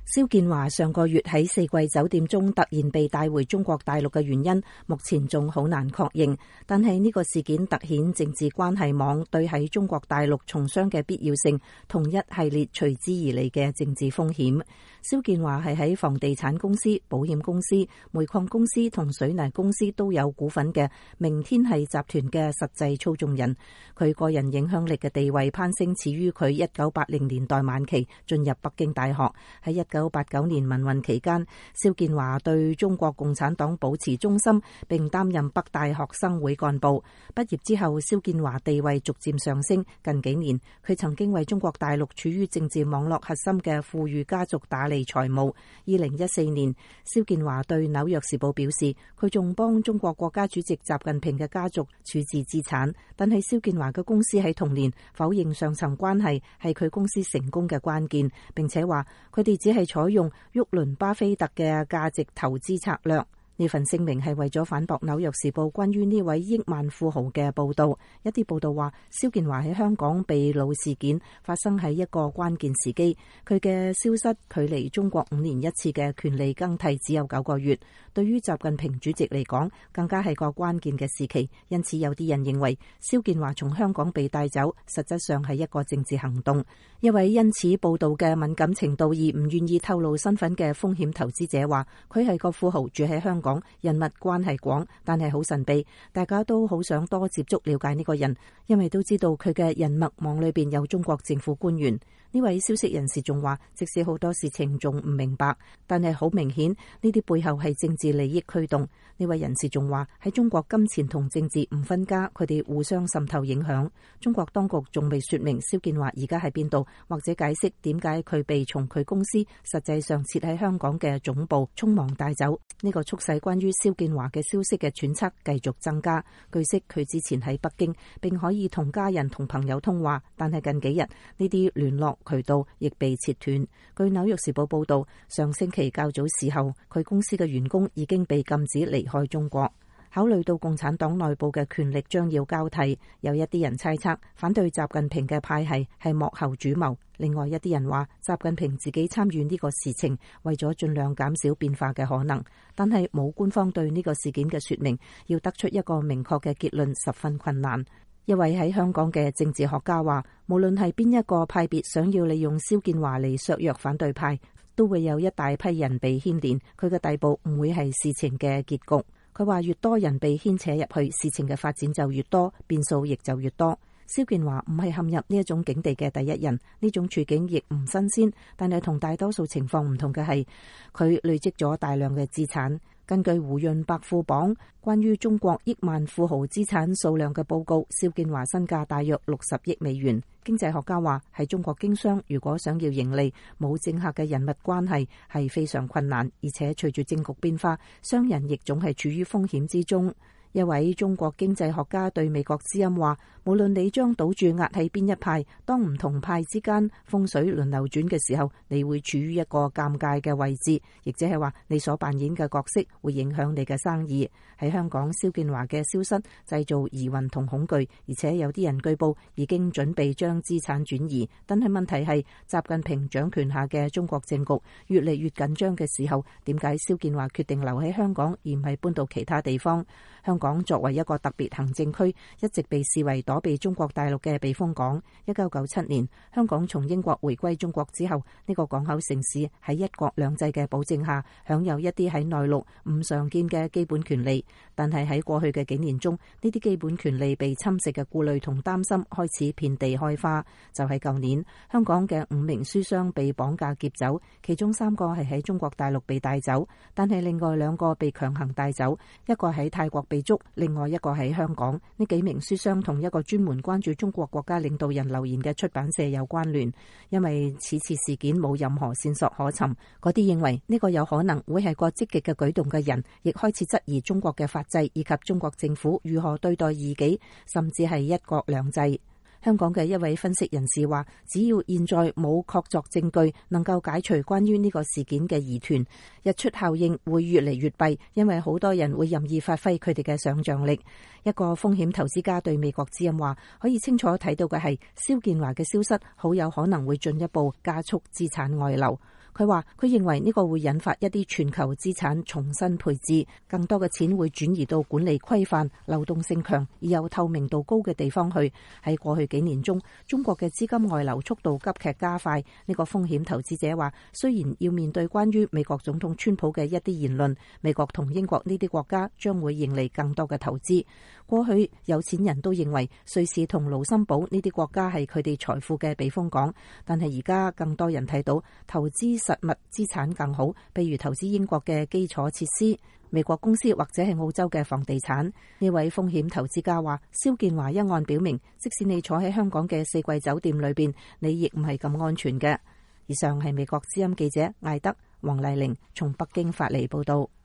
蕭建華上個月喺四季酒店中突然被帶回中國大陸嘅原因，目前仲好難確認。但係呢個事件凸顯政治關係網對喺中國大陸從商嘅必要性，同一系列隨之而嚟嘅政治風險。蕭建華係喺房地產公司、保險公司、煤礦公司同水泥公司都有股份嘅明天系集團嘅實際操縱人。佢個人影響力嘅地位攀升始於佢1980年代晚期進入北京大學。喺1989年民運期間，蕭建華對中國共產黨保持忠心，並擔任北大學生會幹部。畢業之後，蕭建華地位逐漸上升。近幾年，佢曾經為中國大陸處於政治網絡核心嘅富裕家族打理財務。2014年，蕭建華對《紐約時報》表示，佢仲幫中國國家主席習近平嘅家族處置資產。但係蕭建華嘅公司喺同年否認上層關係係佢公司成功嘅關鍵，並且話佢哋只係採用沃倫巴菲特嘅價值投資策略。呢份聲明係為咗反駁《紐約時報》關於呢位億萬富豪嘅報導。一啲報導話，蕭建華喺香港被捕事件發生喺一個關鍵時機，佢嘅消失距離中國5年一次嘅權力更替只有9個月，對於習近平主席嚟講更加係個關鍵嘅時期。因此有啲人認為蕭建華從香港被帶走實質上係一個政治行動。一位因此報導嘅敏感程度而唔願意透露身份嘅風險投資者話，佢係個富豪，住喺香港，人物關係廣，但係好神秘，大家都好想多接觸了解呢個人，因為都知道佢嘅人脈網裏邊有中國政府官員。呢位消息人士仲話，即使好多事情仲唔明白，但係好明顯呢啲背後係政治利益驅動。呢位人士仲話，喺中國金錢同政治唔分家，佢哋互相滲透影響。中國當局仲未說明蕭建華而家喺邊度，或者解釋點解佢被從佢公司實際上設喺香港嘅總部匆忙帶走。呢個促使關於蕭建華嘅消息嘅揣測繼續增加。據悉佢之前喺北京，並可以同家人同朋友通話，但係近幾日呢啲聯絡渠道亦被切斷。據紐約時報報道，上星期較早時候，佢公司嘅員工已經被禁止離開中國。考慮到共產黨內部嘅權力將要交替，有一啲人猜測反對習近平嘅派系係幕後主謀。另外一啲人話，習近平自己參與呢個事情，為咗盡量減少變化嘅可能。但係冇官方對呢個事件嘅說明，要得出一個明確嘅結論十分困難。一位喺香港嘅政治學家話，無論係邊一個派別想要利用蕭建華嚟削弱反對派，都會有一大批人被牽連，佢嘅逮捕唔會係事情嘅結局。佢話，越多人被牽扯入去，事情嘅發展就越多，變數亦就越多。蕭建華唔係陷入呢一種境地嘅第一人，呢種處境亦唔新鮮，但係同大多數情況唔同嘅係，佢累積咗大量嘅資產。根據胡潤百富榜關於中國億萬富豪資產數量嘅報告，蕭建華身價大約60億美元。經濟學家話，喺中國經商如果想要盈利，冇政客嘅人脈關係係非常困難，而且隨住政局變化，商人亦總係處於風險之中。一位中國經濟學家對美國之音話，無論你將賭注壓喺邊一派，當唔同派之間風水輪流轉嘅時候，你會處於一個尷尬嘅位置，亦即係話你所扮演嘅角色會影響你嘅生意。喺香港，蕭建華嘅消失製造疑雲同恐懼，而且有啲人據報已經準備將資產轉移。但係問題係，習近平掌權下嘅中國政局越嚟越緊張嘅時候，點解蕭建華決定留喺香港而唔係搬到其他地方？香港作為一個特別行政區，一直被視為躲避中國大陸嘅避風港。1997年，香港從英國回歸中國之後，呢個港口城市喺一國兩制嘅保證下，享有一啲喺內陸唔常見嘅基本權利。但係喺過去嘅幾年中，呢啲基本權利被侵蝕嘅顧慮同擔心開始遍地開花。就喺舊年，香港嘅5名書商被綁架劫走，其中3個係喺中國大陸被帶走，但係另外2個被強行帶走，一個喺泰國被捉，另外一個喺香港。呢幾名書商同一個專門關注中國國家領導人留言嘅出版社有關聯，因為此次事件冇任何線索可尋。嗰啲認為呢個有可能會係個積極嘅舉動嘅人，亦開始質疑中國嘅法制以及中國政府如何對待異己，甚至係一國兩制。香港嘅一位分析人士話，只要現在冇確鑿證據能夠解除關於呢個事件嘅疑團，日出效應會越嚟越弊，因為好多人會任意發揮佢哋嘅想像力。一個風險投資家對美國之音話，可以清楚睇到嘅係，蕭建華嘅消失好有可能會進一步加速資產外流。佢佢話佢認為呢個會引發一啲全球資產重新配置，更多嘅錢會轉移到管理規範、流動性強而又透明度高嘅地方去。喺過去幾年中，中國嘅資金外流速度急劇加快。呢個風險投資者話，雖然要面對關於美國總統川普嘅一啲言論，美國同英國呢啲國家將會迎嚟更多嘅投資。過去有錢人都認為瑞士同盧森堡呢啲國家係佢哋財富嘅避風港，但係而家更多人睇到投資實物資產更好，譬如投資英國嘅基礎設施、美國公司或者係澳洲嘅房地產。呢位風險投資家話，肖建華一案表明，即使你坐喺香港嘅四季酒店裏邊，你亦唔係咁安全嘅。以上係美國之音記者艾德黃麗玲從北京發嚟報道。